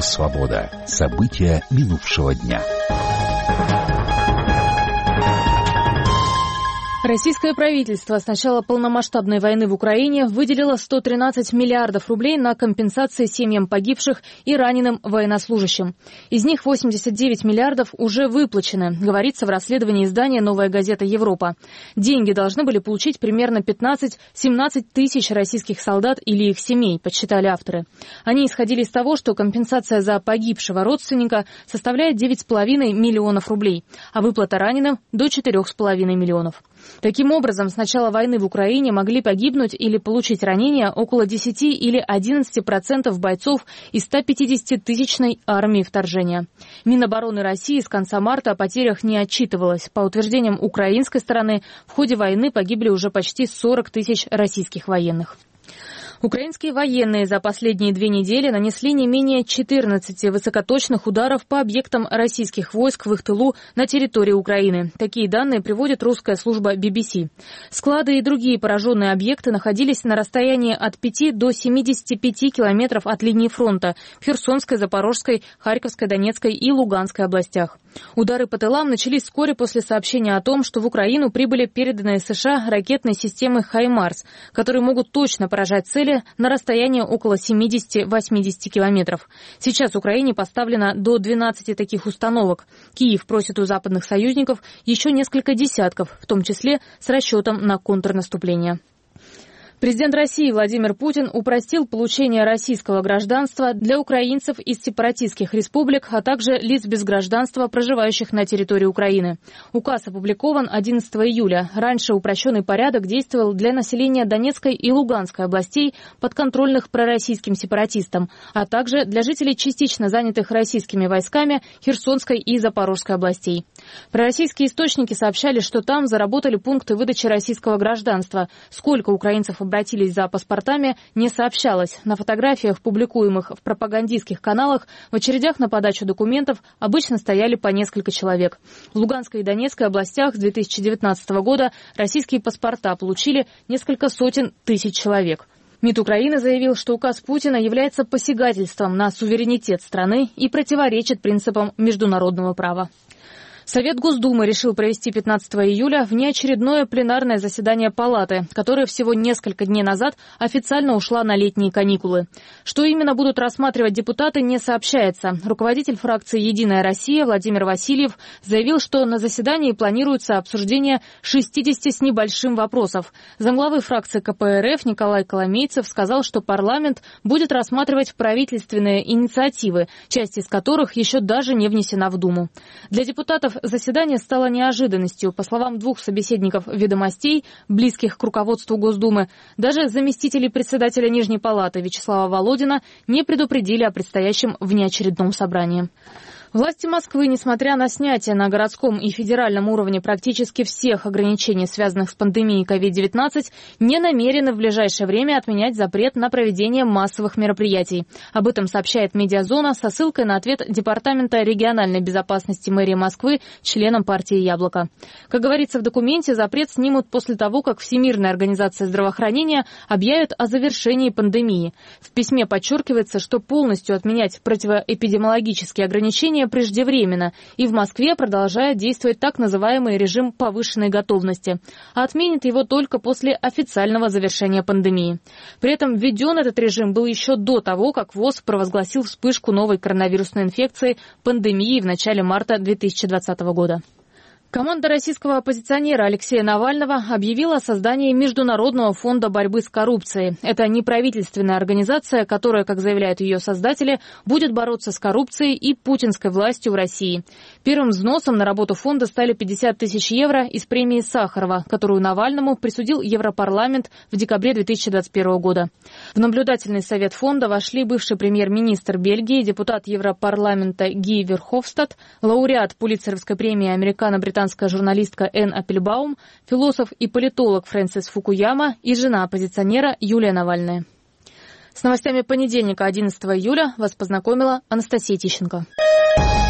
«Свобода». События минувшего дня. Российское правительство с начала полномасштабной войны в Украине выделило 113 миллиардов рублей на компенсации семьям погибших и раненым военнослужащим. Из них 89 миллиардов уже выплачены, говорится в расследовании издания «Новая газета Европа». Деньги должны были получить примерно 15-17 тысяч российских солдат или их семей, подсчитали авторы. Они исходили из того, что компенсация за погибшего родственника составляет 9,5 миллионов рублей, а выплата раненым – до 4,5 миллионов. Таким образом, с начала войны в Украине могли погибнуть или получить ранения около 10 или 11% бойцов из 150-тысячной армии вторжения. Минобороны России с конца марта о потерях не отчитывалось. По утверждениям украинской стороны, в ходе войны погибли уже почти 40 тысяч российских военных. Украинские военные за последние 2 недели нанесли не менее 14 высокоточных ударов по объектам российских войск в их тылу на территории Украины. Такие данные приводит русская служба BBC. Склады и другие пораженные объекты находились на расстоянии от 5 до 75 километров от линии фронта в Херсонской, Запорожской, Харьковской, Донецкой и Луганской областях. Удары по тылам начались вскоре после сообщения о том, что в Украину прибыли переданные США ракетные системы «Хаймарс», которые могут точно поражать цели на расстоянии около 70-80 километров. Сейчас Украине поставлено до 12 таких установок. Киев просит у западных союзников еще несколько десятков, в том числе с расчетом на контрнаступление. Президент России Владимир Путин упростил получение российского гражданства для украинцев из сепаратистских республик, а также лиц без гражданства, проживающих на территории Украины. Указ опубликован 11 июля. Раньше упрощенный порядок действовал для населения Донецкой и Луганской областей, подконтрольных пророссийским сепаратистам, а также для жителей частично занятых российскими войсками Херсонской и Запорожской областей. Пророссийские источники сообщали, что там заработали пункты выдачи российского гражданства. Сколько украинцев обратились за паспортами, не сообщалось. На фотографиях, публикуемых в пропагандистских каналах, в очередях на подачу документов обычно стояли по несколько человек. В Луганской и Донецкой областях с 2019 года российские паспорта получили несколько сотен тысяч человек. МИД Украины заявил, что указ Путина является посягательством на суверенитет страны и противоречит принципам международного права. Совет Госдумы решил провести 15 июля внеочередное пленарное заседание Палаты, которое всего несколько дней назад официально ушла на летние каникулы. Что именно будут рассматривать депутаты, не сообщается. Руководитель фракции «Единая Россия» Владимир Васильев заявил, что на заседании планируется обсуждение 60 с небольшим вопросов. Замглавы фракции КПРФ Николай Коломейцев сказал, что парламент будет рассматривать правительственные инициативы, часть из которых еще даже не внесена в Думу. Для депутатов заседание стало неожиданностью. По словам 2 собеседников «Ведомостей», близких к руководству Госдумы, даже заместители председателя Нижней палаты Вячеслава Володина не предупредили о предстоящем внеочередном собрании. Власти Москвы, несмотря на снятие на городском и федеральном уровне практически всех ограничений, связанных с пандемией COVID-19, не намерены в ближайшее время отменять запрет на проведение массовых мероприятий. Об этом сообщает «Медиазона» со ссылкой на ответ Департамента региональной безопасности мэрии Москвы членам партии «Яблоко». Как говорится в документе, запрет снимут после того, как Всемирная организация здравоохранения объявит о завершении пандемии. В письме подчеркивается, что полностью отменять противоэпидемиологические ограничения преждевременно, и в Москве продолжает действовать так называемый режим повышенной готовности. А отменит его только после официального завершения пандемии. При этом введен этот режим был еще до того, как ВОЗ провозгласил вспышку новой коронавирусной инфекции пандемии в начале марта 2020 года. Команда российского оппозиционера Алексея Навального объявила о создании Международного фонда борьбы с коррупцией. Это неправительственная организация, которая, как заявляют ее создатели, будет бороться с коррупцией и путинской властью в России. Первым взносом на работу фонда стали 50 тысяч евро из премии Сахарова, которую Навальному присудил Европарламент в декабре 2021 года. В наблюдательный совет фонда вошли бывший премьер-министр Бельгии, депутат Европарламента Ги Верховстад, лауреат Пулитцеровской премии американо-британская журналистка Энн Аппельбаум, философ и политолог Фрэнсис Фукуяма и жена оппозиционера Юлия Навальная. С новостями понедельника, 11 июля, вас познакомила Анастасия Тищенко.